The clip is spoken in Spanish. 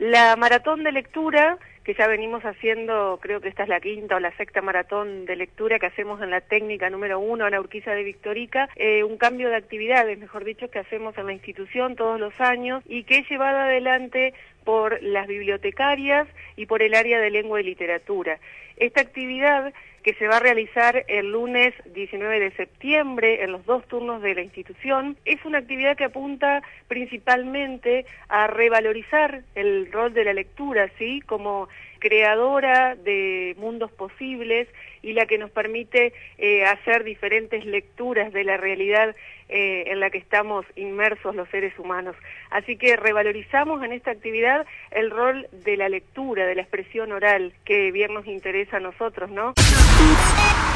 La maratón de lectura, que ya venimos haciendo, creo que esta es la quinta o la sexta maratón de lectura que hacemos en la técnica número 1 en Urquiza de Victorica, un cambio de actividades, mejor dicho, que hacemos en la institución todos los años y que es llevada adelante por las bibliotecarias y por el área de lengua y literatura. Esta actividad, que se va a realizar el lunes 19 de septiembre en los 2 turnos de la institución, es una actividad que apunta principalmente a revalorizar el rol de la lectura, ¿sí?, como creadora de mundos posibles y la que nos permite hacer diferentes lecturas de la realidad en la que estamos inmersos los seres humanos. Así que revalorizamos en esta actividad el rol de la lectura, de la expresión oral, que bien nos interesa a nosotros, ¿no?